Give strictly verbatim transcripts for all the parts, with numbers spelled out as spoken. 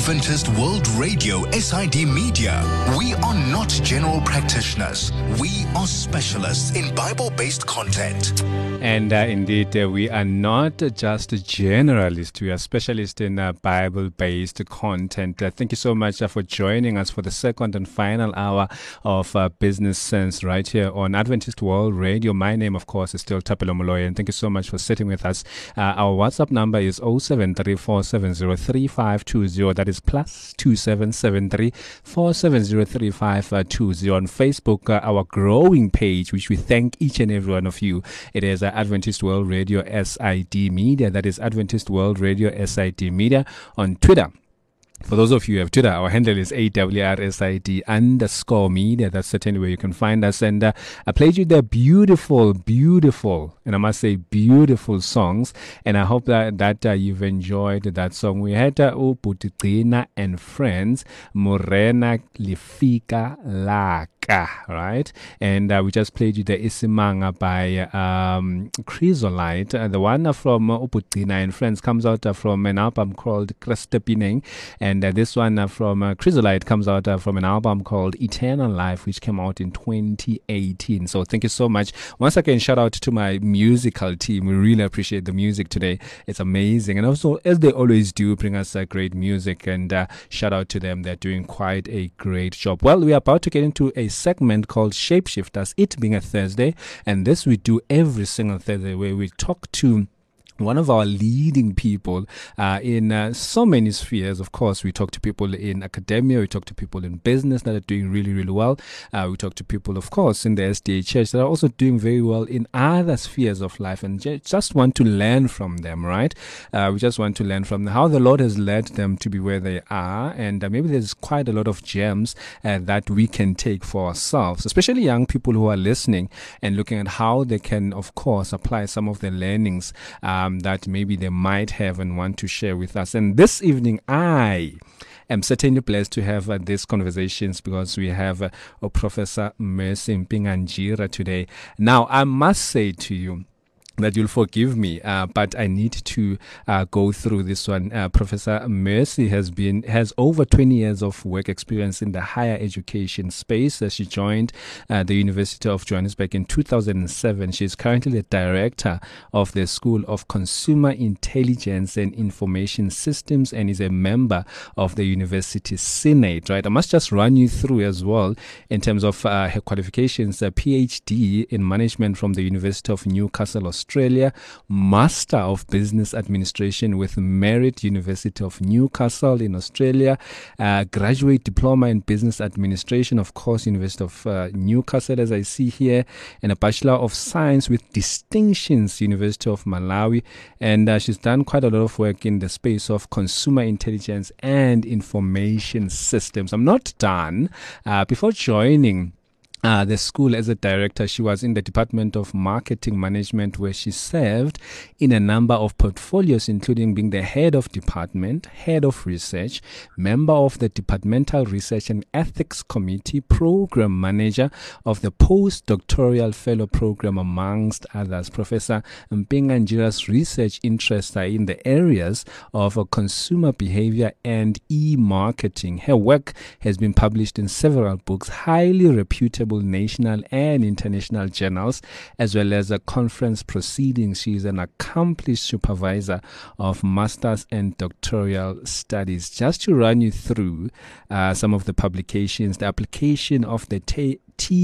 Adventist World Radio S I D Media. We are not general practitioners. We are specialists in Bible-based content. And uh, indeed, uh, we are not just generalists. We are specialists in uh, Bible-based content. Uh, thank you so much uh, for joining us for the second and final hour of uh, Business Sense right here on Adventist World Radio. My name, of course, is still Tapelo Moloy, and thank you so much for sitting with us. Uh, our WhatsApp number is zero seven three four seven zero three five two zero. That is plus two seven seven three four seven zero three five two zero. On Facebook, uh, our growing page, which we thank each and every one of you. It is uh, Adventist World Radio S I D Media. That is Adventist World Radio S I D Media. On Twitter, for those of you who have Twitter, our handle is A W R S I D underscore media. That's certainly where you can find us. And uh, I played you the beautiful, beautiful, and I must say beautiful songs. And I hope that, that uh, you've enjoyed that song. We had uh, Uputina and Friends, Morena Lifika Laka. Right? And uh, we just played you the Isimanga by um, Chrysolite. Uh, the one from uh, Uputina and Friends comes out uh, from an album called Krestepineng. And uh, this one uh, from uh, Chrysolite comes out uh, from an album called Eternal Life, which came out in twenty eighteen. So thank you so much. Once again, shout out to my musical team. We really appreciate the music today. It's amazing. And also, as they always do, bring us uh, great music. And uh, shout out to them. They're doing quite a great job. Well, we are about to get into a segment called Shapeshifters, it being a Thursday. And this we do every single Thursday, where we talk to one of our leading people uh, in uh, so many spheres. Of course, we talk to people in academia, we talk to people in business that are doing really, really well. Uh, we talk to people, of course, in the S D A Church that are also doing very well in other spheres of life, and j- just want to learn from them, right? Uh, we just want to learn from how the Lord has led them to be where they are, and uh, maybe there's quite a lot of gems uh, that we can take for ourselves, especially young people who are listening and looking at how they can, of course, apply some of the learnings um, that maybe they might have and want to share with us. And this evening, I am certainly blessed to have uh, these conversations because we have uh, oh, Professor Mercy Mpinganjira today. Now, I must say to you that you'll forgive me, uh, but I need to uh, go through this one. Uh, Professor Mercy has been has over twenty years of work experience in the higher education space. Uh, she joined uh, the University of Johannesburg in two thousand seven. She is currently the director of the School of Consumer Intelligence and Information Systems and is a member of the University Senate. Right, I must just run you through as well in terms of uh, her qualifications: a PhD in management from the University of Newcastle, Australia. Australia, Master of Business Administration with Merit University of Newcastle in Australia, uh, Graduate Diploma in Business Administration, of course, University of uh, Newcastle, as I see here, and a Bachelor of Science with distinctions, University of Malawi. And uh, she's done quite a lot of work in the space of consumer intelligence and information systems. I'm not done. Uh, before joining Uh, the school as a director, she was in the Department of Marketing Management, where she served in a number of portfolios, including being the head of department, head of research, member of the Departmental Research and Ethics Committee, program manager of the postdoctoral fellow program, amongst others. Professor Mpinganjira's research interests are in the areas of uh, consumer behavior and e-marketing. Her work has been published in several books, highly reputable national and international journals, as well as a conference proceedings. She is an accomplished supervisor of master's and doctoral studies. Just to run you through uh, some of the publications, the application of the T-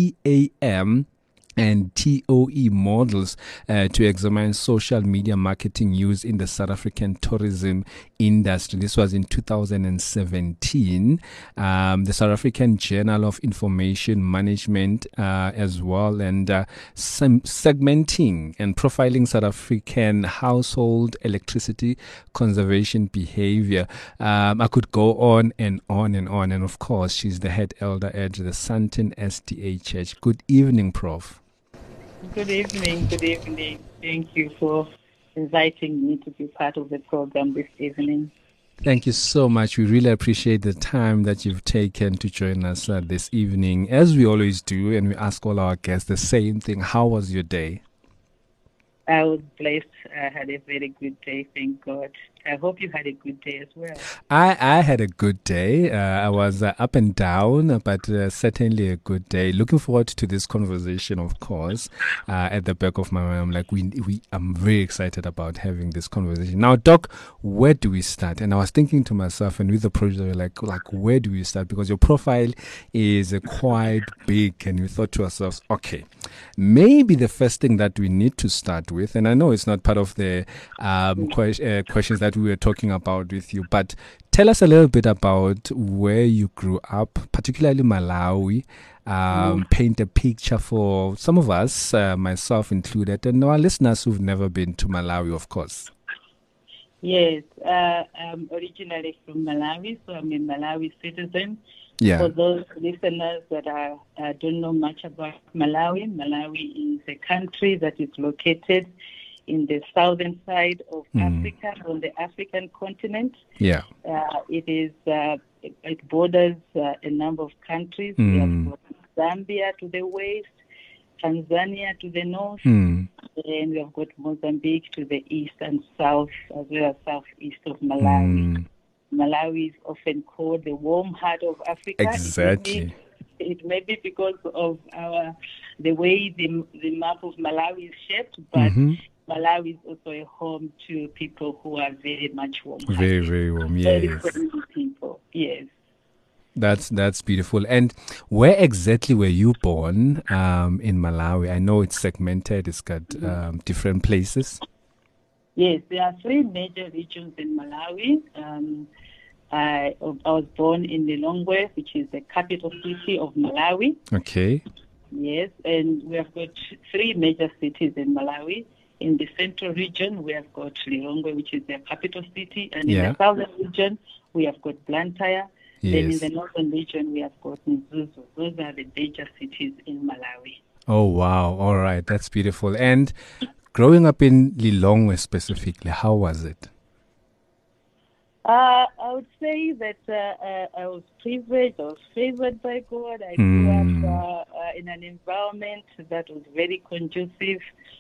TAM and T O E models uh, to examine social media marketing use in the South African tourism industry. This was in two thousand seventeen. Um, the South African Journal of Information Management uh, as well, and uh, sem- segmenting and profiling South African household electricity conservation behavior. Um, I could go on and on and on. And of course, she's the head elder at the Sandton S D A Church. Good evening, Prof Good evening, good evening. Thank you for inviting me to be part of the program this evening. Thank you so much. We really appreciate the time that you've taken to join us uh, this evening. As we always do, and we ask all our guests the same thing, how was your day? I was blessed. I had a very good day, thank God. I hope you had a good day as well. I, I had a good day. Uh, I was uh, up and down, but uh, certainly a good day. Looking forward to this conversation, of course. Uh, at the back of my mind, I'm like, we, we, I'm very excited about having this conversation. Now, Doc, where do we start? And I was thinking to myself, and with the project, like, like, where do we start? Because your profile is uh, quite big, and we thought to ourselves, okay, maybe the first thing that we need to start with, and I know it's not part of the um, que- uh, questions that we were talking about with you, but tell us a little bit about where you grew up, particularly Malawi. Um, paint a picture for some of us, uh, myself included, and our listeners who've never been to Malawi, of course. Yes, uh, I'm originally from Malawi, so I'm a Malawi citizen. Yeah. For those listeners that are, uh, don't know much about Malawi, Malawi is a country that is located in the southern side of mm. Africa, on the African continent. Yeah. Uh, it is, uh, it, it borders uh, a number of countries. Mm. We have got Zambia to the west, Tanzania to the north, mm. and we have got Mozambique to the east and south, as well as southeast of Malawi. Mm. Malawi is often called the warm heart of Africa. Exactly. It may be, it may be because of our the way the the map of Malawi is shaped, but mm-hmm. Malawi is also a home to people who are very much warm. Very, very warm. Yes. Very friendly people. Yes. That's that's beautiful. And where exactly were you born um, in Malawi? I know it's segmented. It's got um, different places. Yes, there are three major regions in Malawi. Um, I, I was born in Lilongwe, which is the capital city of Malawi. Okay. Yes, and we have got three major cities in Malawi. In the central region, we have got Lilongwe, which is the capital city. And in yeah. the southern region, we have got Blantyre. Yes. Then in the northern region, we have got Mzuzu. Those are the major cities in Malawi. Oh, wow. All right. That's beautiful. And growing up in Lilongwe specifically, how was it? Uh, I would say that uh, uh, I was privileged, I was favored by God. I mm. grew up uh, uh, in an environment that was very conducive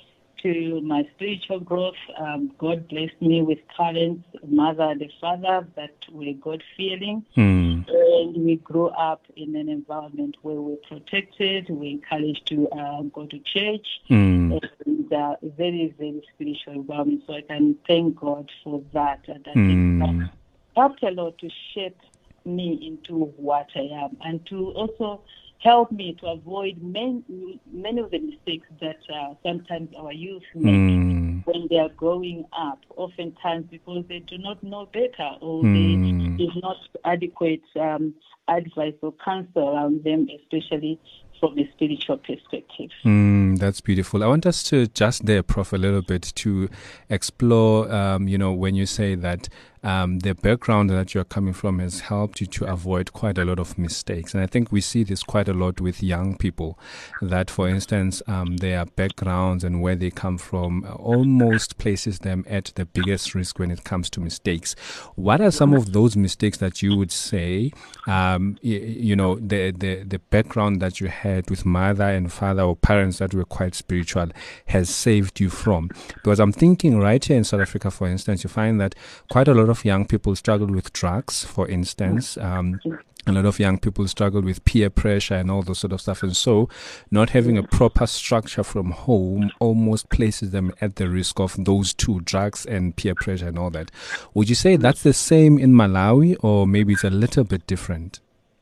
to my spiritual growth. Um, God blessed me with parents, mother and a father that were God-fearing. Mm. And we grew up in an environment where we were protected, we were encouraged to uh, go to church, mm. and uh, very, very spiritual environment. So I can thank God for that. And I mm. think that helped a lot to shape me into what I am, and to also help me to avoid many, many of the mistakes that uh, sometimes our youth make mm. when they are growing up, oftentimes because they do not know better, or mm. there is not adequate um, advice or counsel around them, especially from a spiritual perspective. Mm, that's beautiful. I want us to just there, Prof, a little bit to explore, um, you know, when you say that um, the background that you're coming from has helped you to avoid quite a lot of mistakes. And I think we see this quite a lot with young people, that, for instance, um, their backgrounds and where they come from almost places them at the biggest risk when it comes to mistakes. What are some of those mistakes that you would say, um, you, you know, the, the, the background that you had with mother and father or parents that were quite spiritual has saved you from? Because I'm thinking right here in South Africa, for instance, you find that quite a lot of young people struggle with drugs, for instance. Um, a lot of young people struggle with peer pressure and all those sort of stuff. And so not having a proper structure from home almost places them at the risk of those two, drugs and peer pressure and all that. Would you say that's the same in Malawi, or maybe it's a little bit different?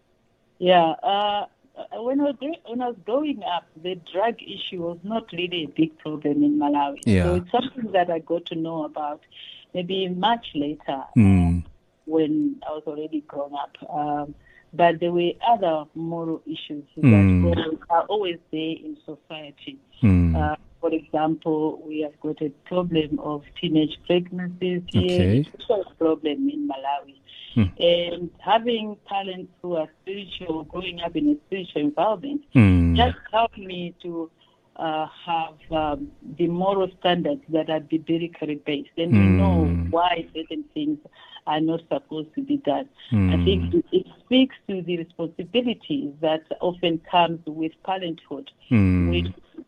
Yeah, uh, when I, was, when I was growing up, the drug issue was not really a big problem in Malawi. Yeah. So it's something that I got to know about maybe much later mm. uh, when I was already grown up. Um, but there were other moral issues mm. that are always there in society. Mm. Uh, for example, we have got a problem of teenage pregnancies here. Okay. It's also a problem in Malawi. Mm. And having parents who are spiritual, growing up in a spiritual environment, mm. just helped me to uh, have um, the moral standards that are biblically based. And mm. we know why certain things are not supposed to be done. Mm. I think it, it speaks to the responsibility that often comes with parenthood, mm. which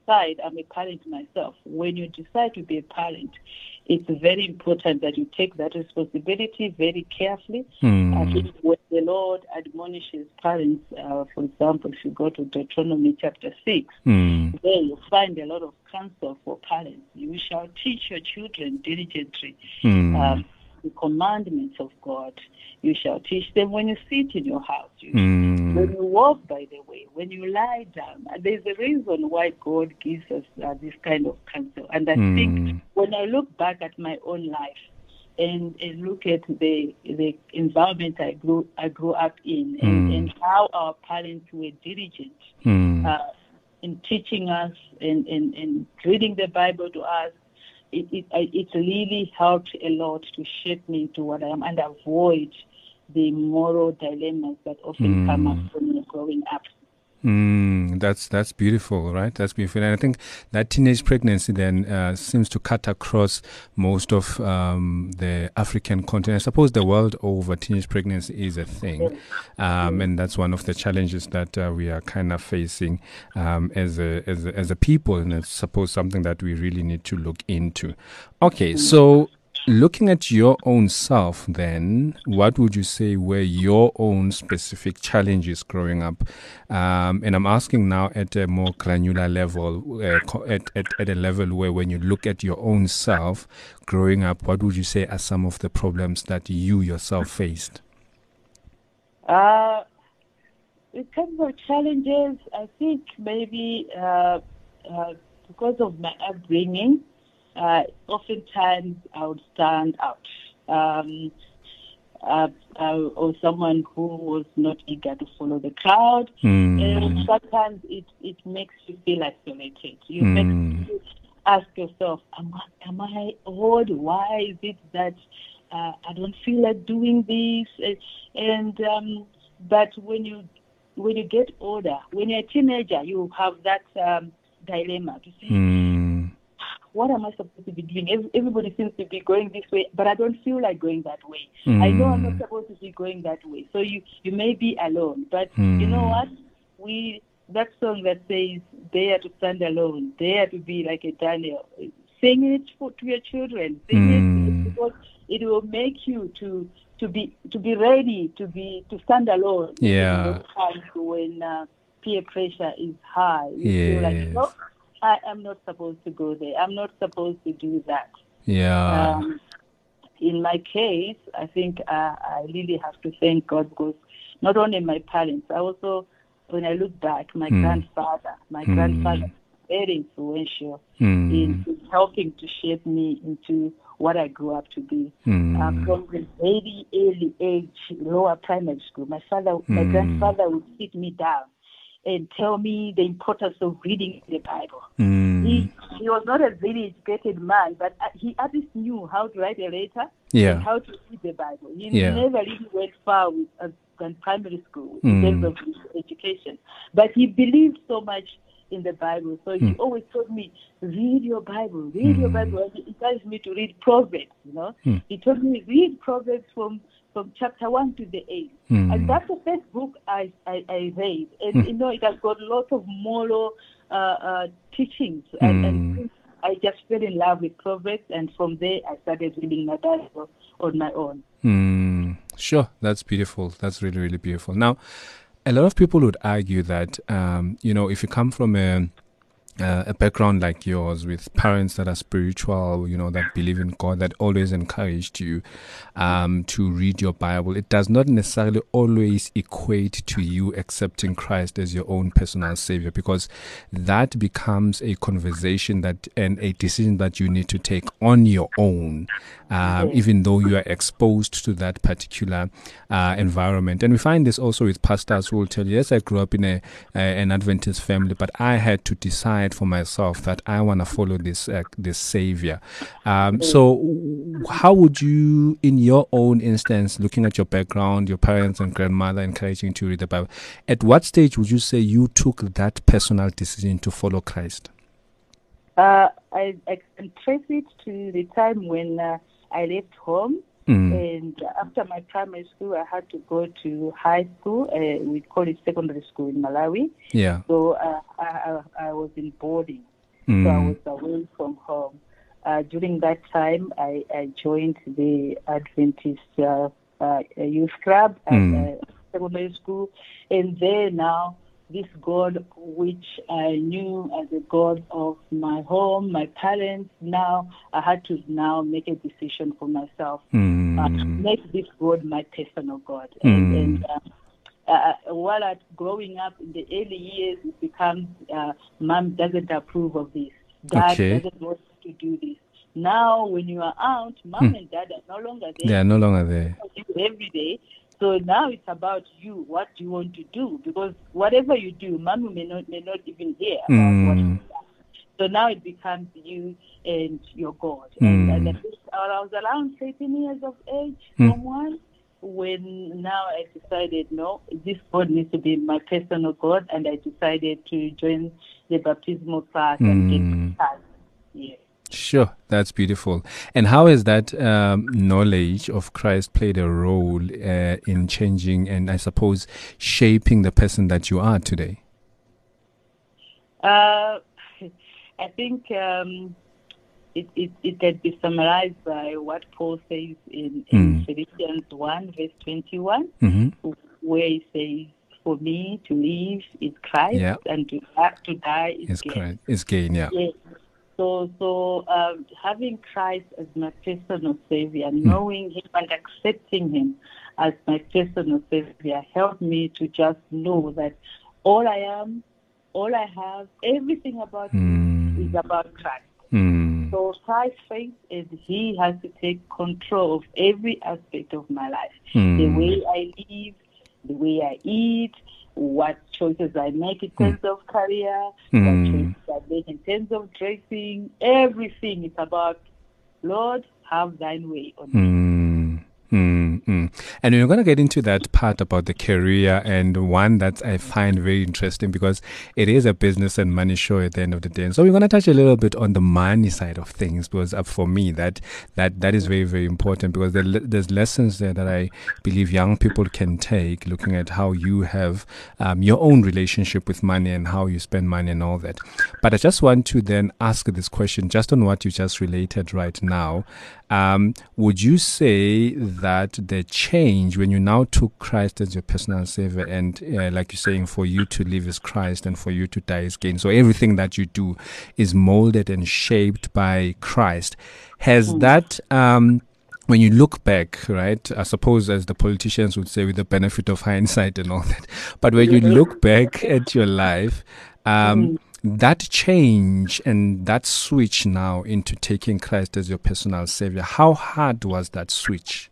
decide, I'm a parent myself. When you decide to be a parent, it's very important that you take that responsibility very carefully. Mm. I think when the Lord admonishes parents, uh, for example, if you go to Deuteronomy chapter six, Mm. there you find a lot of counsel for parents. You shall teach your children diligently Mm. um, the commandments of God. You shall teach them when you sit in your house, you Mm. when you walk by the way, when you lie down. And there's a reason why God gives us uh, this kind of counsel. And I Mm. think when I look back at my own life and, and look at the the environment I grew I grew up in, and, Mm. and how our parents were diligent Mm. uh, in teaching us and, and, and reading the Bible to us, it, it it really helped a lot to shape me into what I am and avoid the moral dilemmas that often Mm. come up when you're growing up. Mm, that's that's beautiful, right? That's beautiful, and I think that teenage pregnancy then uh, seems to cut across most of um, the African continent. I suppose the world over, teenage pregnancy is a thing, um, and that's one of the challenges that uh, we are kind of facing um, as a as a, as a people, and it's suppose something that we really need to look into. Okay, so. Looking at your own self, then, what would you say were your own specific challenges growing up? Um, and I'm asking now at a more granular level, uh, co- at, at, at a level where when you look at your own self growing up, what would you say are some of the problems that you yourself faced? Uh, in terms of challenges, I think maybe uh, uh, because of my upbringing, Uh, oftentimes I would stand out, um, uh, uh, or someone who was not eager to follow the crowd. Mm. And sometimes it, it makes you feel isolated. You Mm. make you ask yourself, am I, am I odd? Why is it that uh, I don't feel like doing this? And um, but when you when you get older, when you're a teenager, you have that um, dilemma to say, Mm. what am I supposed to be doing? Everybody seems to be going this way, but I don't feel like going that way. Mm. I know I'm not supposed to be going that way. So you, you may be alone, but Mm. you know what? We that song that says, "Dare to stand alone, dare to be like a Daniel." Sing it for, to your children. Sing Mm. it because it will make you to to be to be ready to be to stand alone. Yeah. In those times when uh, peer pressure is high, you Yes. feel like, no, I am not supposed to go there. I'm not supposed to do that. Yeah. Um, in my case, I think uh, I really have to thank God because not only my parents, I also, when I look back, my Mm. grandfather, my Mm. grandfather, very influential Mm. in, in helping to shape me into what I grew up to be. Mm. Uh, from the very early age, lower primary school, my father, my Mm. grandfather would sit me down and tell me the importance of reading the Bible. Mm. He he was not a very educated man, but he at least knew how to write a letter Yeah. and how to read the Bible. He Yeah. never really went far with uh, in primary school Mm. in terms of his education, but he believed so much in the Bible. So he Mm. always told me, read your Bible, read Mm. your Bible. And he encouraged me to read Proverbs, you know. Mm. He told me, read Proverbs from, from chapter one to the eighth. Mm. And that's the first book I, I, I read. And, Mm. you know, it has got lots of moral uh, uh, teachings. And, Mm. and I just fell in love with Proverbs. And from there, I started reading my Bible on my own. Mm. Sure, that's beautiful. That's really, really beautiful. Now, a lot of people would argue that, um, you know, if you come from a Uh, a background like yours with parents that are spiritual, you know, that believe in God, that always encouraged you um, to read your Bible, it does not necessarily always equate to you accepting Christ as your own personal savior, because that becomes a conversation that and a decision that you need to take on your own, um, Yes. even though you are exposed to that particular uh, environment. And we find this also with pastors who will tell you, yes, I grew up in a, a an Adventist family, but I had to decide for myself that I want to follow this uh, this savior. Um, so how would you, in your own instance, looking at your background, your parents and grandmother encouraging you to read the Bible, at what stage would you say you took that personal decision to follow Christ? Uh, I, I can trace it to the time when uh, I left home. Mm. And after my primary school, I had to go to high school. Uh, we call it secondary school in Malawi. Yeah. So uh, I, I, I was in boarding. Mm. So I was away from home. Uh, during that time, I, I joined the Adventist uh, uh, youth club at Mm. uh, secondary school. And there now, this God, which I knew as a God of my home, my parents, now I had to now make a decision for myself. Mm. Uh, make this God my personal God. Mm. And, and uh, Uh, while at growing up in the early years, it becomes uh, mom doesn't approve of this, dad Okay. doesn't want to do this. Now, when you are out, mom Hmm. and dad are no longer They there are no longer there. every day. So now it's about you. What do you want to do? Because whatever you do, mom may not may not even hear about what you Mm. do. So now it becomes you and your God. Mm. And, and at this, I was around thirteen years of age, Mm. from one. When now I decided, no, this God needs to be my personal God, and I decided to join the baptismal class and get Mm. baptized. Yeah. Sure, that's beautiful. And how has that um, knowledge of Christ played a role uh, in changing and, I suppose, shaping the person that you are today? Uh, I think um, it, it, it can be summarized by what Paul says in, in Mm. Philippians one, verse twenty-one, Mm-hmm. where he says, for me to live is Christ, Yeah. and to, uh, to die is It's gain. Christ. It's gain, yeah. Yes. So, so um, having Christ as my personal Savior, knowing Him and accepting Him as my personal Savior, helped me to just know that all I am, all I have, everything about Mm. me is about Christ. Mm. So Christ faith is He has to take control of every aspect of my life. Mm. The way I live, the way I eat, what choices I make in terms of career, Mm. what choices I make in terms of dressing, everything is about, Lord, have thine way on me. Mm. Mm, mm. And we're going to get into that part about the career, and one that I find very interesting because it is a business and money show at the end of the day. And so we're going to touch a little bit on the money side of things, because uh, for me that that that is very, very important, because there, there's lessons there that I believe young people can take, looking at how you have um, your own relationship with money and how you spend money and all that. But I just want to then ask this question just on what you just related right now. Um, would you say that the change when you now took Christ as your personal Savior, and uh, like you're saying, for you to live is Christ and for you to die is gain, so everything that you do is molded and shaped by Christ, has mm. that um, when you look back, right, I suppose as the politicians would say, with the benefit of hindsight and all that, but when you look back at your life, um, mm. that change and that switch now into taking Christ as your personal Savior, how hard was that switch?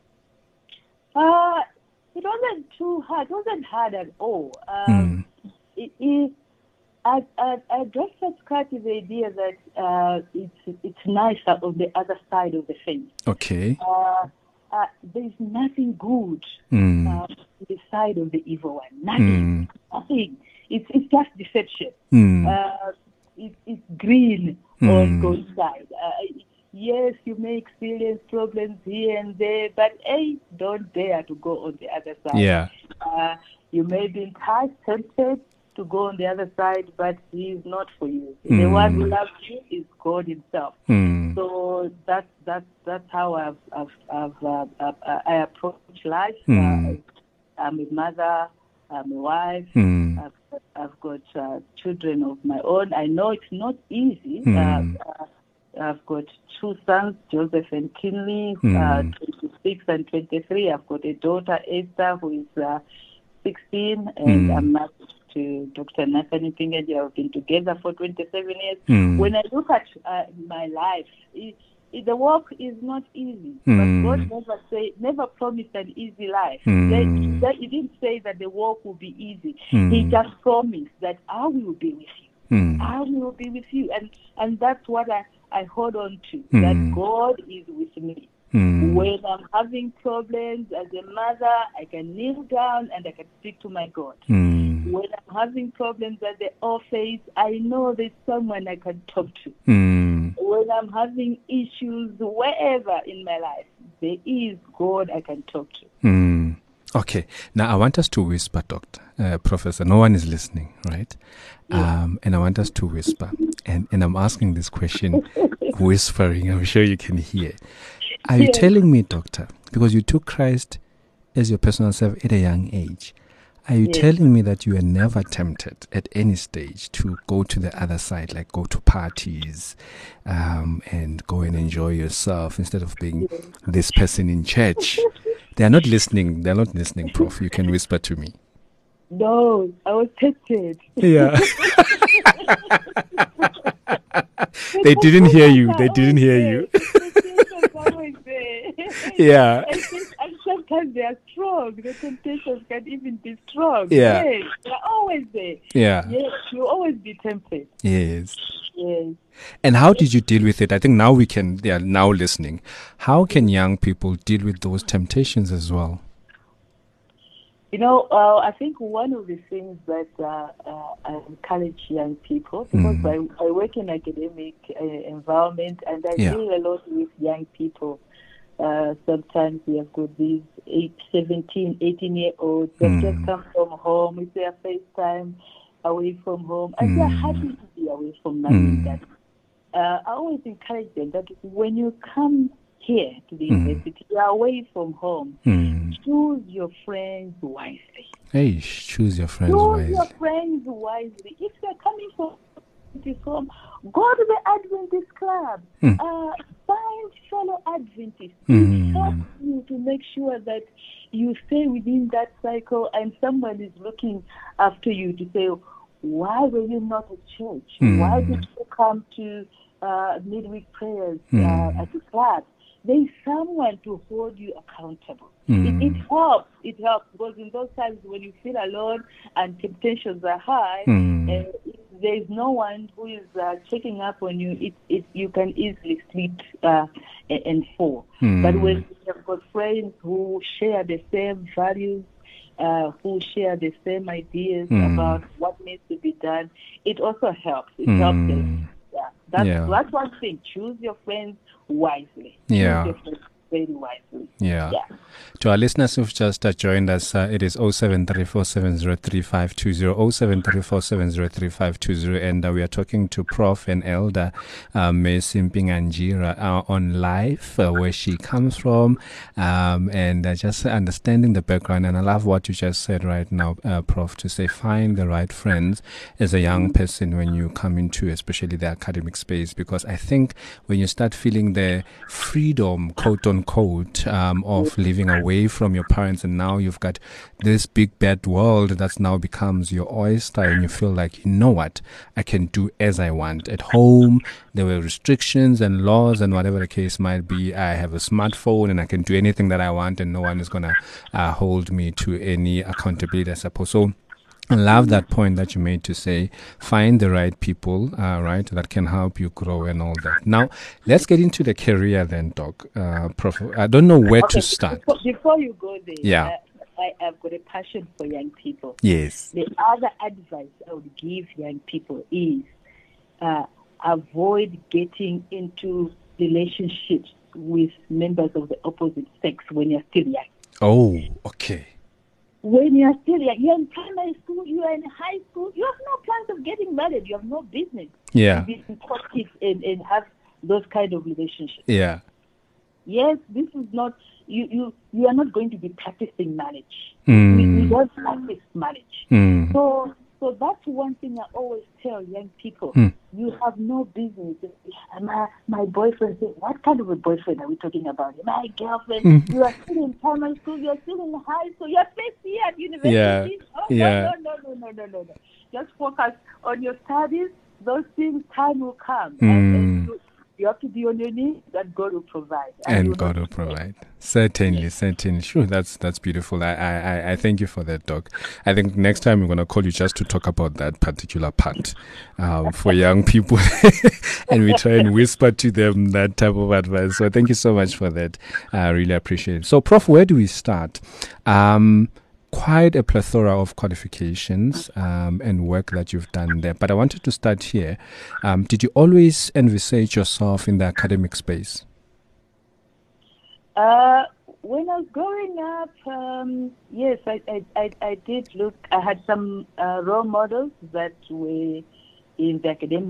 Uh, it wasn't too hard. It wasn't hard at all. Um, mm. it, it, I, I, I just subscribe to the idea that uh, it's it's nicer on the other side of the fence. Okay. Uh, uh, there's nothing good mm. uh, on the side of the evil one. Nothing. Mm. Nothing. It's it's just deception. Mm. Uh, it, it's green mm. on God's side. Uh, yes, you may experience problems here and there, but hey, don't dare to go on the other side. Yeah. Uh, you may be enticed, tempted to go on the other side, but He is not for you. Mm. The one who loves you is God Himself. Mm. So that's that's that's how I've, I've, I've uh, uh, I approach life. Mm. Uh, I'm a mother. I'm a wife. Mm. I've, I've got uh, children of my own. I know it's not easy. Mm. Uh, uh, I've got two sons, Joseph and Kinley, mm. uh, twenty-six and twenty-three. I've got a daughter, Esther, who is uh, sixteen, and mm. I'm married to Doctor Nathan Pingeji. I've been together for twenty-seven years. Mm. When I look at uh, my life, it, it, the work is not easy, mm. but God never say, never promised an easy life. Mm. They, they, he didn't say that the work will be easy. Mm. He just promised that I will be with you. Mm. I will be with you, and and that's what I, I hold on to. Mm. That God is with me. Mm. When I'm having problems as a mother, I can kneel down and I can speak to my God. Mm. When I'm having problems at the office, I know there's someone I can talk to. Mm. When I'm having issues wherever in my life, there is God I can talk to. Mm. Okay. Now I want us to whisper, Doctor, uh, Professor. No one is listening, right? Yeah. Um, and I want us to whisper. and, and I'm asking this question, whispering, I'm sure you can hear. Are you Yes. telling me, doctor, because you took Christ as your personal self at a young age, are you Yes. telling me that you were never tempted at any stage to go to the other side, like go to parties um, and go and enjoy yourself instead of being this person in church? They are not listening. They are not listening, Prof. You can whisper to me. No, I was tempted. Yeah. They didn't hear you. They didn't hear you. Temptations are always there. Yeah. And, and sometimes they are strong. The temptations can even be strong. Yeah. Yes, they're always there. Yeah. Yes, you'll always be tempted. Yes. Yes. And how did you deal with it? I think now we can, they are now listening. How can young people deal with those temptations as well? You know, uh, I think one of the things that uh, uh, I encourage young people, because Mm. I, I work in academic uh, environment and I Yeah. deal a lot with young people. Uh, sometimes we have got these eight, seventeen, eighteen year olds that Mm. just come from home with their first time away from home and they're Mm. happy to be away from mommy and Mm. dad. Uh, I always encourage them that when you come here to the Mm. university, you're away from home. Mm. Choose your friends wisely. Hey, choose your friends Choose wisely. your friends wisely. If they're coming from home, go to the Adventist club. Mm. Uh, find fellow Adventists. Mm. It helps you to make sure that you stay within that cycle and someone is looking after you to say, why were you not at church? Mm. Why did you come to uh, midweek prayers uh, Mm. at the club? There is someone to hold you accountable. Mm. It, it helps. It helps because in those times when you feel alone and temptations are high, Mm. uh, if there is no one who is uh, checking up on you, it, it, you can easily slip uh, and, and fall. Mm. But when you have got friends who share the same values, uh, who share the same ideas Mm. about what needs to be done, it also helps. It Mm. helps them. Yeah, that's, Yeah. that's one thing. Choose your friends wisely. Yeah. Choose your friends very wisely. Yeah. Yeah. To our listeners who've just uh, joined us, uh, it is oh seven three four seven zero three five two zero, oh seven three four seven zero three five two zero, and uh, we are talking to Prof and Elder uh, May Simpinganjira uh, on live, uh, where she comes from, um, and uh, just understanding the background. And I love what you just said right now, uh, Prof, to say find the right friends as a young person when you come into especially the academic space, because I think when you start feeling the freedom, quote unquote, um, of living away from your parents, and now you've got this big bad world that's now becomes your oyster, and you feel like, you know what, I can do as I want. At home, there were restrictions and laws and whatever the case might be. I have a smartphone and I can do anything that I want, and no one is going to uh, hold me to any accountability, I suppose. So I love that point that you made to say, find the right people, uh, right, that can help you grow and all that. Now, let's get into the career then, Doc. Uh, Prof, I don't know where Okay, to start. Before, before you go there, Yeah. I, I, I've got a passion for young people. Yes. The other advice I would give young people is uh, avoid getting into relationships with members of the opposite sex when you're still young. Oh, okay. When you're still young, you're in primary school, you are in high school, you have no plans of getting married, you have no business Yeah. to be supportive and, and have those kind of relationships. Yeah. Yes, this is not, you, you, you are not going to be practicing marriage. Mm. We, we don't practice marriage. Mm. So, so that's one thing I always tell young people. Mm. You have no business. My, my boyfriend said, what kind of a boyfriend are we talking about? My girlfriend, Mm. you are still in primary school, you are still in high school, you are first year at university. Yeah. Oh, Yeah. no, no, no, no, no, no, no. Just focus on your studies. Those things, time will come. Mm. And, and you, you have to be on your knees, that God will provide. And you will God not will provide. Certainly, certainly. Sure, that's that's beautiful. I, I, I thank you for that, Doc. I think next time we're going to call you just to talk about that particular part um, for young people. And we try and whisper to them that type of advice. So thank you so much for that. I really appreciate it. So, Prof, where do we start? Um, quite a plethora of qualifications um, and work that you've done there. But I wanted to start here. Um, did you always envisage yourself in the academic space? Uh, when I was growing up, um, yes, I, I, I, I did look, I had some uh, role models that were in the academic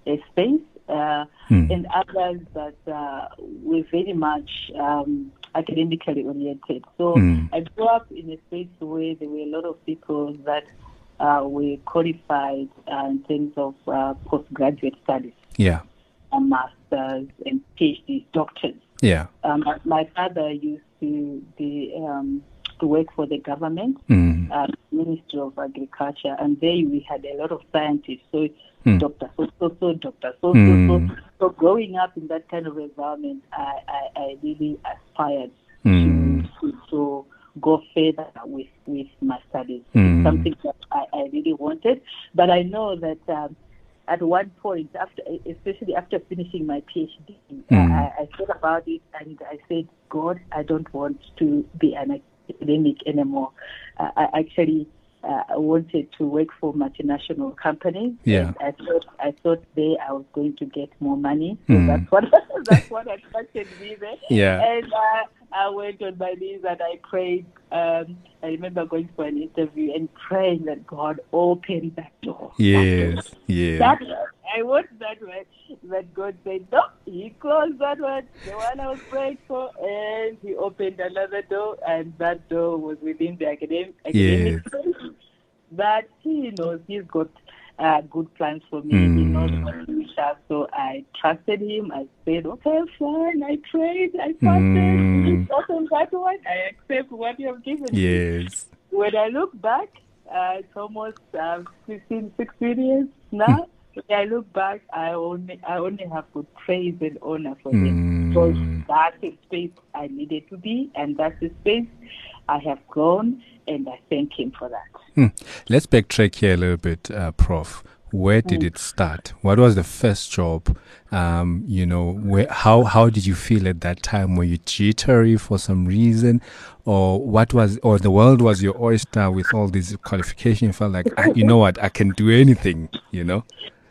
a space, uh, Mm. and others that uh, were very much um, academically oriented. So Mm. I grew up in a space where there were a lot of people that uh, were qualified uh, in terms of uh, postgraduate studies, Yeah. uh, masters and PhDs, doctors. Yeah. Um, my father used to be um, to work for the government, Mm. uh, Ministry of Agriculture, and there we had a lot of scientists. So Mm. Doctor so so so, Doctor so so Mm. so. So growing up in that kind of environment, I, I, I really aspired Mm. to, to to go further with with my studies. Mm. It's something that I, I really wanted, but I know that. Um, At one point, after, especially after finishing my PhD, Mm. I, I thought about it and I said, God, I don't want to be an academic anymore. Uh, I actually uh, wanted to work for multinational companies. Yeah. And I thought, I thought there I was going to get more money. So Mm. that's what that's what attracted me there. Yeah. And uh, I went on my knees and I prayed. Um, I remember going for an interview and praying that God opened that door. Yes. Yes. That one. I want that one. But God said, no, He closed that one, the one I was praying for, and He opened another door, and that door was within the academic, academic Yes. space. But He knows He's got uh, good plans for me. Mm. He knows what He shall. So I trusted Him. I said, okay, fine. I prayed. I fasted. Mm. He opened that one. I accept what You have given me. Yes. When I look back, uh, it's almost uh, fifteen, sixteen years now. When I look back, I only I only have good praise and honor for Him. Mm. Because that's the space I needed to be, and that's the space I have grown, and I thank Him for that. Hmm. Let's backtrack here a little bit, uh, Prof. Where did Mm. it start? What was the first job? Um, you know, where, how how did you feel at that time? Were you jittery for some reason, or what was, or the world was your oyster with all these qualifications? You felt like, ah, you know what, I can do anything. You know.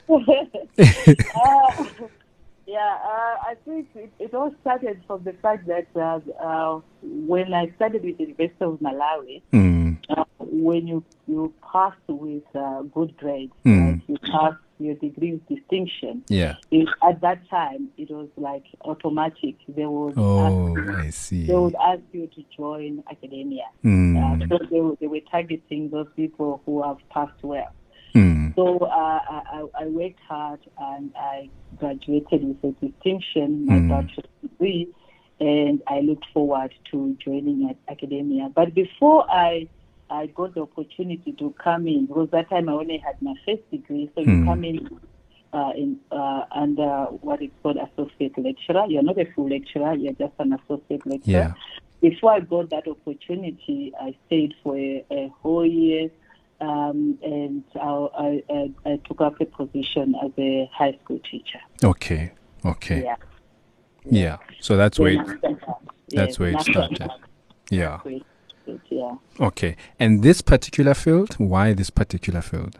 uh, yeah, uh, I think it, it all started from the fact that uh, uh, when I studied with the University of Malawi, Mm. uh, when you, you pass with uh, good grades, Mm. right, you pass your degree with distinction, Yeah. it, at that time it was like automatic. They would, Oh, ask, I see. they would ask you to join academia. Mm. Uh, so they, were- they were targeting those people who have passed well. Mm. So uh, I, I worked hard and I graduated with a distinction, my Mm. bachelor's degree, and I looked forward to joining at academia. But before I I got the opportunity to come in, because that time I only had my first degree, so you Mm. come in uh, in uh, under what is called associate lecturer. You're not a full lecturer, you're just an associate lecturer. Yeah. Before I got that opportunity, I stayed for a, a whole year. Um, and I, I, I took up a position as a high school teacher. Okay. Okay. Yeah. Yeah. So that's where it, Then that's yes, where it after started. that, Yeah. we- Yeah. Okay. And this particular field, why this particular field?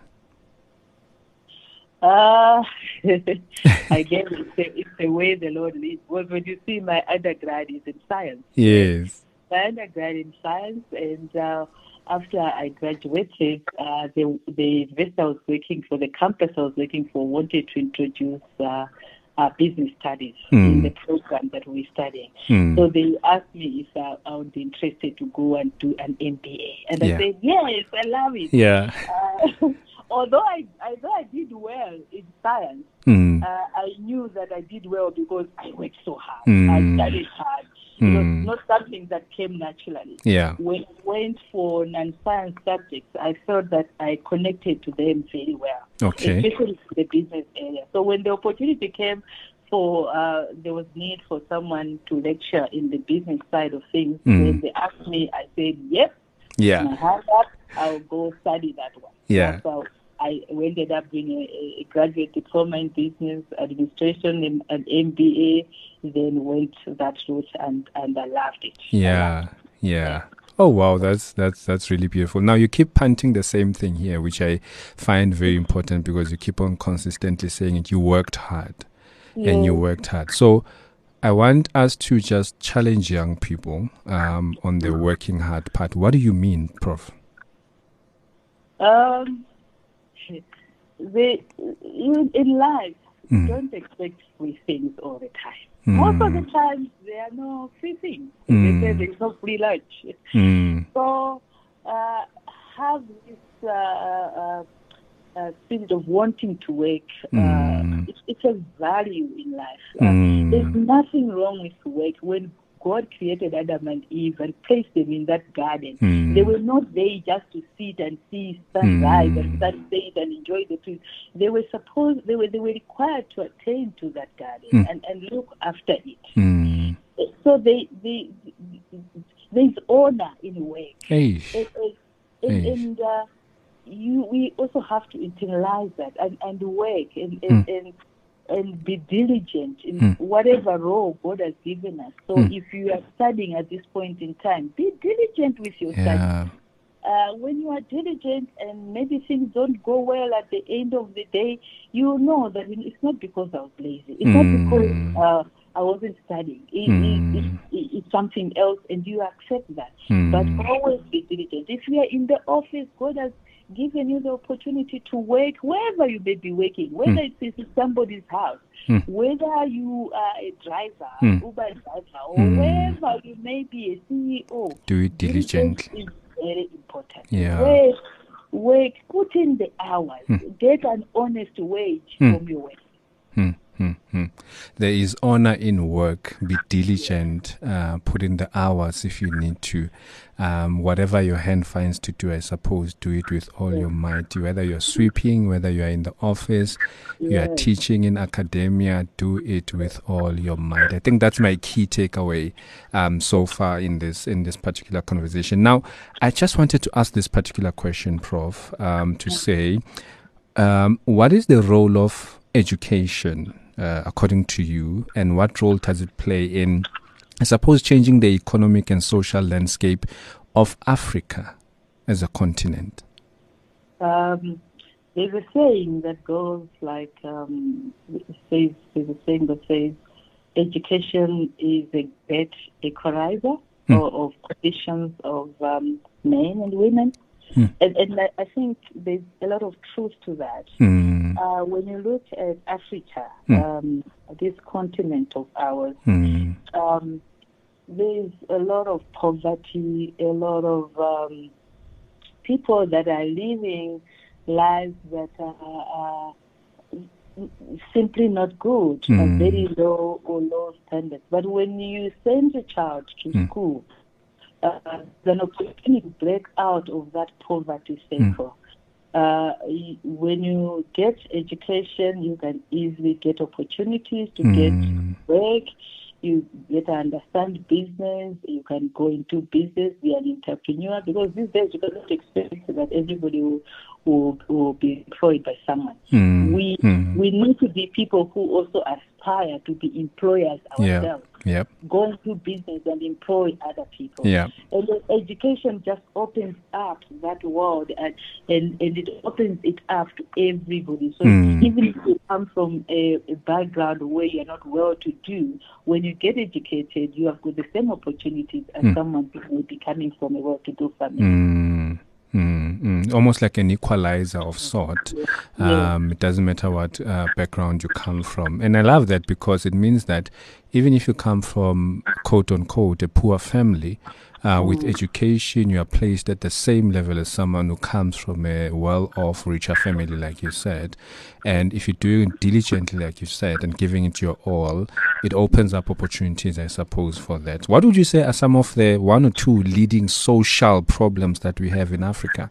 Uh, I guess it's the, it's the way the Lord leads. Well, when you see my undergrad is in science. Yes. My undergrad in science, and uh, after I graduated, uh, the, the university I was working for, the campus I was working for, wanted to introduce uh, uh, business studies Mm. in the program that we're studying. Mm. So they asked me if I, I would be interested to go and do an M B A. And Yeah. I said, yes, I love it. Yeah. Uh, although I, although I did well in science, Mm. uh, I knew that I did well because I worked so hard. Mm. I studied hard. It was Mm. not something that came naturally. Yeah. When I went for non-science subjects, I felt that I connected to them very well, Okay. especially the business area. So when the opportunity came for, uh, there was need for someone to lecture in the business side of things, Mm. when they asked me, I said, yep, my Yeah. hand up, I'll go study that one. Yeah. So I ended up doing a, a graduate diploma in business administration and an M B A, then went that route and, and I loved it. Yeah. Yeah. Oh wow, that's that's that's really beautiful. Now you keep punting the same thing here, which I find very important because you keep on consistently saying it. You worked hard, and you Yeah. worked hard. So I want us to just challenge young people um, on the working hard part. What do you mean, Prof? Um, the, in, in life, mm. don't expect free things all the time. Mm. Most of the time, there are no free things. Mm. They say there's no free lunch. Mm. So uh, have this uh, uh, uh, spirit of wanting to work. Uh, mm. it's, it's a value in life. Uh, mm. There's nothing wrong with work. When God created Adam and Eve and placed them in that garden, mm. they were not there just to sit and see sunrise mm. and sunset and enjoy the trees. They were supposed they were they were required to attend to that garden mm. and, and look after it. Mm. So they, they, they there's honor in work. And, and, and uh, you we also have to internalize that and, and work and and, mm. and and be diligent in mm. whatever role God has given us. So mm. if you are studying at this point in time, be diligent with your yeah. study. Uh, when you are diligent and maybe things don't go well at the end of the day, you know that it's not because I was lazy. It's mm. not because uh, I wasn't studying. It, mm. it, it, it, it's something else, and you accept that. Mm. But always be diligent. If you are in the office, God has given you the opportunity to work wherever you may be working, whether mm. it's in somebody's house, mm. whether you are a driver, mm. Uber driver, or mm. wherever you may be a C E O. Do it diligently. Is very important. Yeah. Work, work, put in the hours, mm. get an honest wage mm. from your work. Mm. Mm-hmm. There is honor in work. Be diligent. Uh, put in the hours if you need to. Um, whatever your hand finds to do, I suppose, do it with all yeah. your might. Whether you're sweeping, whether you're in the office, yeah. you are teaching in academia, do it with all your might. I think that's my key takeaway um, so far in this in this particular conversation. Now, I just wanted to ask this particular question, Prof, um, to say, um, what is the role of education, uh, according to you, and what role does it play in, I suppose, changing the economic and social landscape of Africa as a continent? Um, there's a saying that goes like, um, says, there's a saying that says, education is a great equalizer mm. of, of conditions of um, men and women. Mm. And, and I think there's a lot of truth to that. Mm. Uh, when you look at Africa, mm. um, this continent of ours, mm. um, there's a lot of poverty, a lot of um, people that are living lives that are, are simply not good, mm. and very low or low standards. But when you send a child to mm. school, Uh, an opportunity to break out of that poverty cycle. Mm. Uh, when you get education, you can easily get opportunities to mm. get work. You get to understand business. You can go into business, be an entrepreneur, because these days you cannot expect that everybody will, will, will be employed by someone. Mm. We mm. we need to be people who also aspire to be employers ourselves. Yep. Yep. Go into business and employ other people. Yep. And then education just opens up that world, and, and, and it opens it up to everybody. So mm. even if you come from a, a background where you're not well-to-do, when you get educated, you have got the same opportunities as mm. someone who will be coming from a well-to-do family. Mm. Mm, mm. Almost like an equalizer of sort. Yeah. Um, it doesn't matter what uh, background you come from. And I love that, because it means that even if you come from, quote unquote, a poor family, uh, mm. with education, you are placed at the same level as someone who comes from a well-off, richer family, like you said. And if you're doing it diligently, like you said, and giving it your all, it opens up opportunities, I suppose, for that. What would you say are some of the one or two leading social problems that we have in Africa?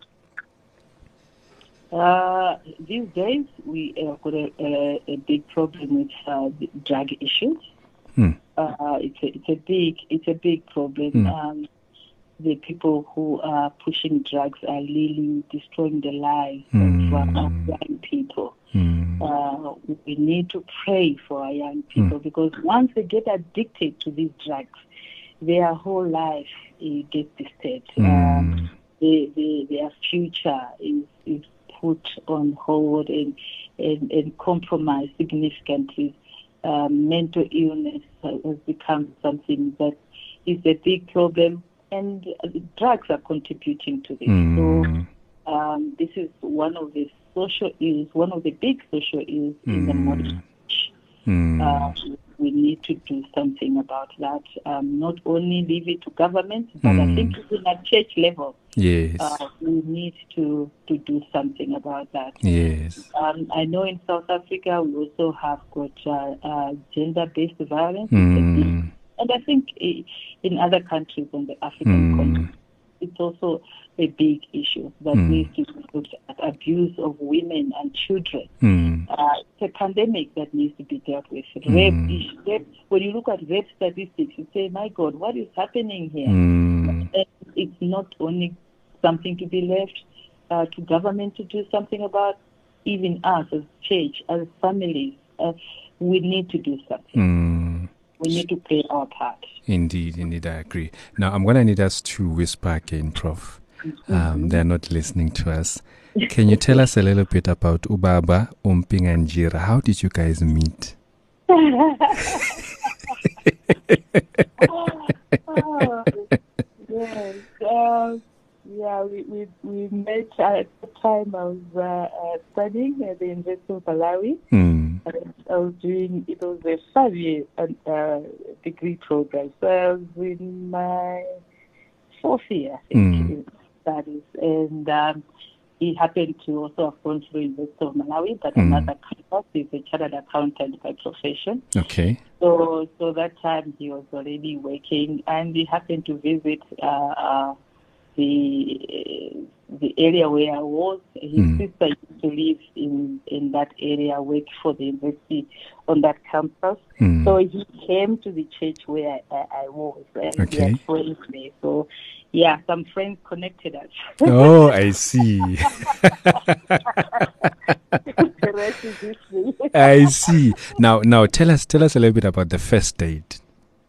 Uh, these days, we have got a, a, a big problem with uh, drug issues. Hmm. Uh, it's a it's a big it's a big problem. Hmm. Um, the people who are pushing drugs are really destroying the lives mm. of our young people. Mm. Uh, we need to pray for our young people mm. because once they get addicted to these drugs, their whole life uh, gets disturbed. Mm. Um, they, they, their future is, is put on hold and, and, and compromised significantly. Um, mental illness has become something that is a big problem. And uh, drugs are contributing to this. Mm. So um, this is one of the social ills, one of the big social ills mm. in the modern age. Mm. Uh, we need to do something about that. Um, not only leave it to government, but Mm. I think even at church level, Yes. uh, we need to, to do something about that. Yes. Um, I know in South Africa we also have got uh, uh, gender-based violence, Mm. and I think in other countries on the African Mm. continent, it's also a big issue that Mm. needs to be looked at. Abuse of women and children. Mm. Uh, it's a pandemic that needs to be dealt with. Mm. Rape, issue, rape. When you look at rape statistics, you say, "My God, what is happening here?" Mm. And it's not only something to be left uh, to government to do something about. Even us as church, as families, uh, we need to do something. Mm. We need to play our part. Indeed, indeed, I agree. Now, I'm going to need us to whisper again, Prof. Um, Mm-hmm. They're not listening to us. Can you tell us a little bit about Ubaba, Umping, and Jira? How did you guys meet? Oh, yes. Um, yeah, we, we, we met at the time I was uh, uh, studying at the University of Malawi. Mm. And I was doing, it was a five-year uh, degree program. So I was in my fourth year, I think, Mm. in studies. And um, he happened to also have gone through University of Malawi, but Mm. another campus. He's a chartered accountant by profession. Okay. So, so that time he was already working, and he happened to visit uh, uh, the the area where I was. His Mm. sister used to live in in that area, work for the university on that campus. Mm. So he came to the church where I, I was, and Okay. he had friends there. So, yeah, some friends connected us. Oh, I see. The rest is history. I see. Now, now, tell us, tell us a little bit about the first date.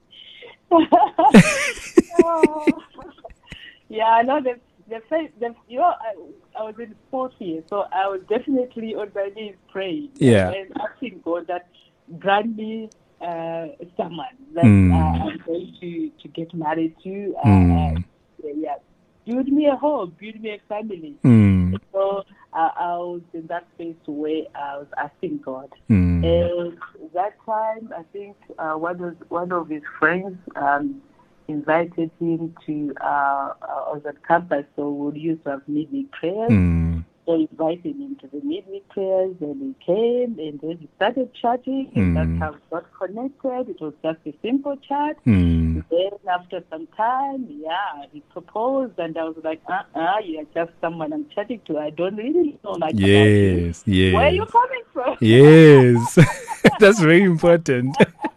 Oh. Yeah, no, the the first, the you know, I, I was in fourth year, so I was definitely on my knees praying, Yeah. and asking God that grant me uh, someone that Mm. uh, I'm going to, to get married to. Uh, Mm. uh, yeah, build me a home, build me a family. Mm. So uh, I was in that space where I was asking God. Mm. And that time, I think uh, one of one of his friends um, invited him to. Uh, I was at campus, so we would used to have midweek prayers. Mm. So I invited him to the midweek prayers, and he came, and then he started chatting, and Mm. that's how we got connected. It was just a simple chat. Mm. Then after some time, yeah, he proposed, and I was like, uh-uh, you're just someone I'm chatting to. I don't really know much about you. Yes, yes. Where are you coming from? Yes. That's very important.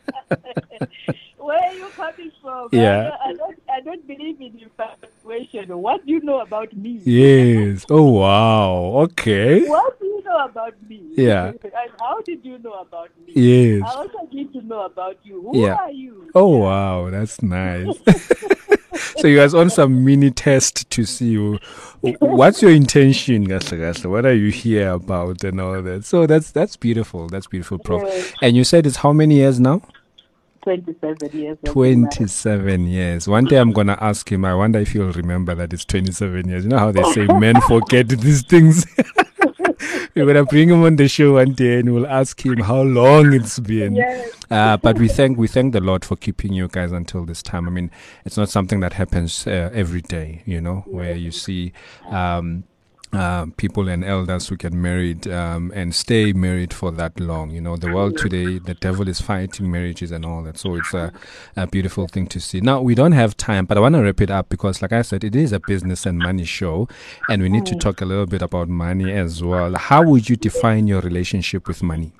Where are you coming from? Yeah. I, I don't, I don't believe in infatuation. What do you know about me? Yes. Oh, wow. Okay. What do you know about me? Yeah. And how did you know about me? Yes. I also need to know about you. Who Yeah. are you? Oh, wow. That's nice. So you guys on some mini test to see you. What's your intention, Gasla Gasla? What are you here about and all that? So that's that's beautiful. That's beautiful, Prof. Yes. And you said it's how many years now? twenty-seven years. I've been married. twenty-seven years. One day I'm going to ask him, I wonder if he'll remember that it's twenty-seven years. You know how they say men forget these things? We're going to bring him on the show one day and we'll ask him how long it's been. Yes. Uh, but we thank we thank the Lord for keeping you guys until this time. I mean, it's not something that happens uh, every day, you know, where you see um, uh, people and elders who get married um, and stay married for that long. You know, the world today, the devil is fighting marriages and all that. So it's a, a beautiful thing to see. Now, we don't have time, but I want to wrap it up because, like I said, it is a business and money show, and we need to talk a little bit about money as well. How would you define your relationship with money?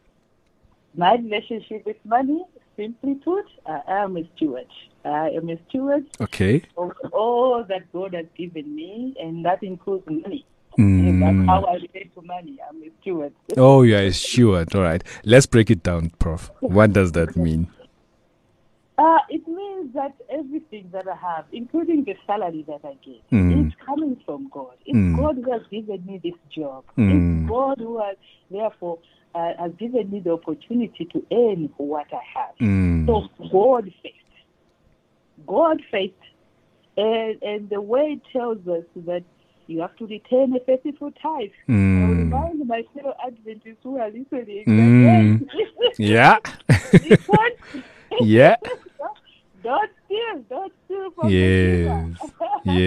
My relationship with money, simply put, I am a steward. I am a steward Okay. of all that God has given me, and that includes money. Mm. And that's how I relate to money. I'm a steward. Oh, yeah, it's steward. All right. Let's break it down, Prof. What does that mean? Uh, it means that everything that I have, including the salary that I get, Mm. is coming from God. It's Mm. God who has given me this job. Mm. It's God who has, therefore, uh, has given me the opportunity to earn what I have. Mm. So God first. God first. And, and the way it tells us that you have to return a faithful tithe. Mm. I will remind my fellow Adventists who are listening Mm. that yes, Yeah. don't, Yeah. don't steal, don't steal from Yes. the giver.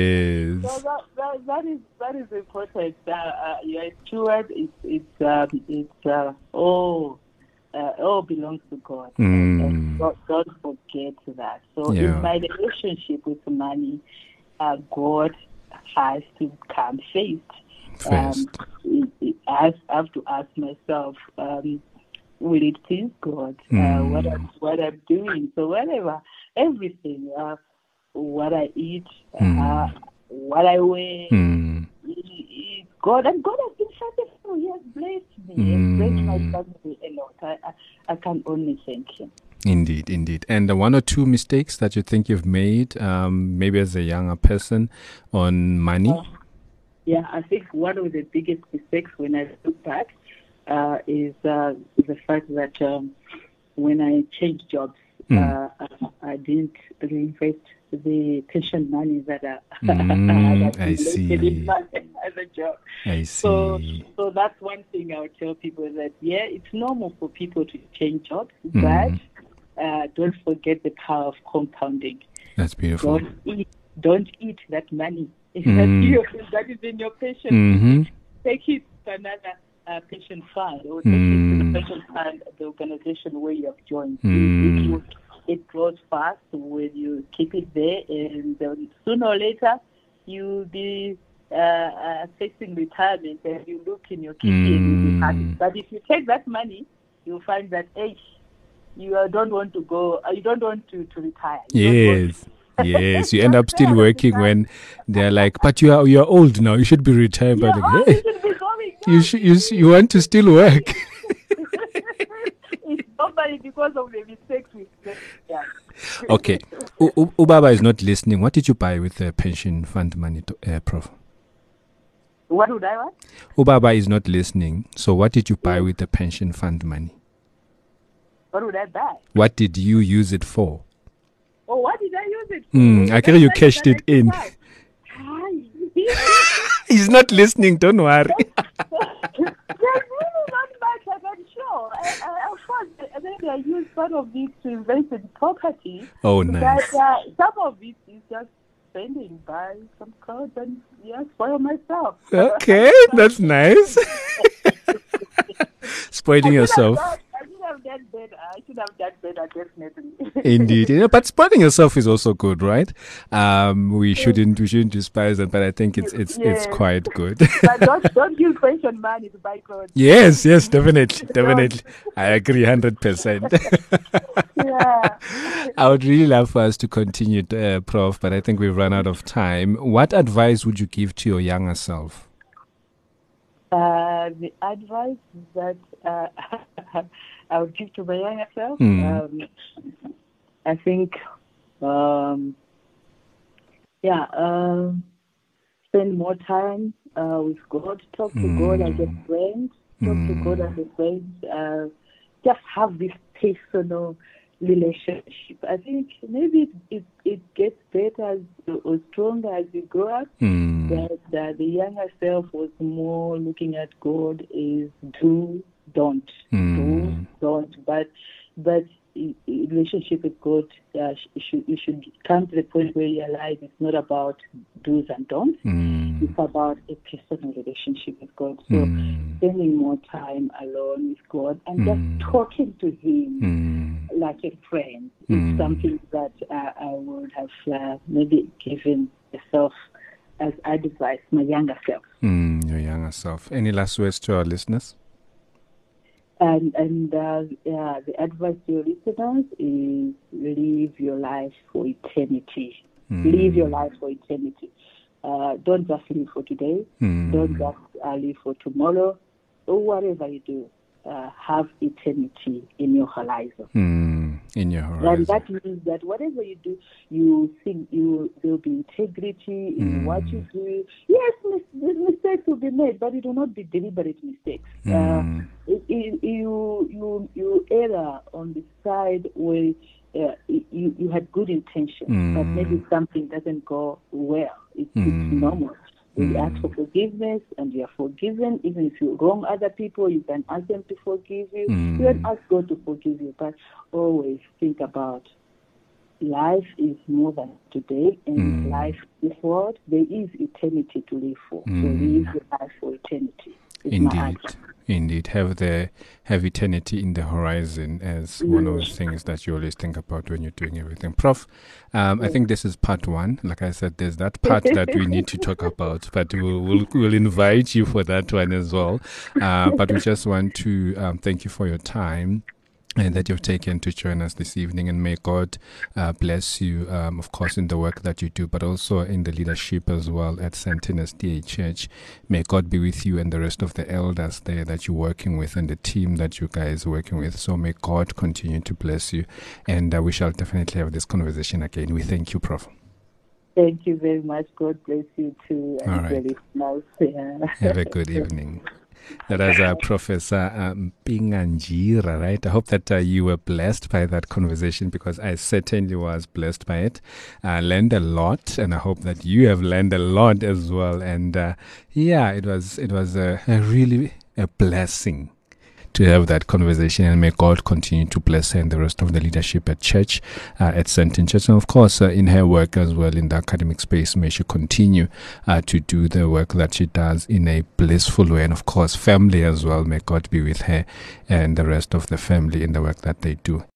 Yes. So that, that, that is that is important. Uh, uh, you're a steward. It's it's um, it's uh, all uh, all belongs to God. And, and Mm. don't, don't forget that. So Yeah. in my relationship with money, uh, God has to come first. First. Um, it, it, I have I have to ask myself, um, will it please God? Uh, Mm. what I'm what I'm doing? So whatever, everything. Uh, what I eat, Mm. uh, what I wear, Mm. i- i- God, and God has been faithful. He has blessed me, He has blessed my Mm. family a lot. I, I, I can only thank Him. Indeed, indeed. And uh, one or two mistakes that you think you've made, um, maybe as a younger person, on money? Uh, yeah, I think one of the biggest mistakes when I look back uh, is uh, the fact that um, when I changed jobs, Mm. uh, I, I didn't reinvest the pension money that I, Mm, had I accumulated in see. my other job. I So, see. so that's one thing I would tell people that, yeah, it's normal for people to change jobs, Mm. but uh, don't forget the power of compounding. That's beautiful. Don't eat, don't eat that money that, Mm. you, that is in your pension. Mm-hmm. Take it to another uh, pension fund or take it to Mm. the pension fund, the organization where you have joined. Mm. It, it, it grows fast when you keep it there, and um, sooner or later you'll be uh, uh, facing retirement, and you look in your kitty and you'll be happy. Mm. But if you take that money, you'll find that, hey, you uh, don't want to go, uh, you don't want to, to retire. You don't want Yes. Yes. You end Just up still there working retire. when they're like, but you are you're old now. You should be retired. You're But old, hey, you should be going. you should you, s- you want to still work. It's normally because of the mistakes we make. Yeah. Okay. U- U- Ubaba is not listening. What did you buy with the pension fund money, to, uh, Prof? What would I want? Ubaba is not listening. So what did you buy Yes. with the pension fund money? What would I buy? What did you use it for? Oh, what did I use it for? Hmm, I carry you That's cashed it in. Hi. He's not listening. Don't worry. There's really not much I can show. I, I, of course, I think I use part of it to invest in property. Oh, nice. But uh, some of it is just spending, buy some clothes and yeah, spoil myself. Okay, that's nice. Spoiling yourself. I should have done better. I should have done better, definitely. Indeed, yeah, but spoiling yourself is also good, right? Um, we shouldn't we shouldn't despise that, but I think it's it's it's Yes. quite good. But don't don't use pension money to buy clothes. Yes, yes, definitely, definitely. I agree, hundred percent. Yeah. I would really love for us to continue, uh, Prof, but I think we've run out of time. What advice would you give to your younger self? Uh, the advice that uh, I would give to my younger self, Mm. um, I think, um, yeah, um, spend more time uh, with God. Talk to God as a Mm. friend. Talk to God as a friend. Uh, just have this personal relationship. I think maybe it it, it gets better as, or stronger as you grow up. Mm. That uh, the younger self was more looking at God is do, don't, Mm. do, don't. But but i- i- relationship with God, uh, sh- you should you should come to the point where you realize it's not about do's and don'ts. Mm. It's about a personal relationship with God. So Mm. spending more time alone with God and Mm. just talking to Him Mm. like a friend Mm. is something that uh, I would have uh, maybe given myself as advice, my younger self. Mm, your younger self. Any last words to our listeners? And and uh, yeah, the advice to your listeners is live your life for eternity. Mm. Live your life for eternity. Uh, don't just live for today. Mm. Don't just uh, live for tomorrow. Or whatever you do, uh, have eternity in your horizon. Mm. In your And horizon. that means that whatever you do, you think you there will be integrity in Mm. what you do. Yes, mis- mistakes will be made, but it will not be deliberate mistakes. Mm. Uh, it, it, you you you err on the side where uh, you you had good intentions, Mm. but maybe something doesn't go well. It, Mm. It's normal. So Mm. you ask for forgiveness and you are forgiven. Even if you wrong other people, you can ask them to forgive you. Mm. You can ask God to forgive you. But always think about life is more than today, and Mm. life is what? There is eternity to live for. So Mm. live your life for eternity. It's my Indeed, answer. indeed. Have the have eternity in the horizon as one of the things that you always think about when you're doing everything. Prof, um, I Yes. think this is part one. Like I said, there's that part that we need to talk about, but we'll, we'll, we'll invite you for that one as well. Uh, but we just want to um, thank you for your time and that you've taken to join us this evening. And may God uh, bless you, um, of course, in the work that you do, but also in the leadership as well at Saint Ines D A Church. May God be with you and the rest of the elders there that you're working with and the team that you guys are working with. So may God continue to bless you. And uh, we shall definitely have this conversation again. We thank you, Prof. Thank you very much. God bless you too. And All right. very nice. Yeah. Have a good evening. That was uh, Professor um, Pinganjira, right? I hope that uh, you were blessed by that conversation, because I certainly was blessed by it. I learned a lot, and I hope that you have learned a lot as well. And uh, yeah, it was it was a, a really a blessing to have that conversation, and may God continue to bless her and the rest of the leadership at church, uh, at Saint Church, and of course uh, in her work as well in the academic space. May she continue uh, to do the work that she does in a blissful way, and of course family as well. May God be with her and the rest of the family in the work that they do.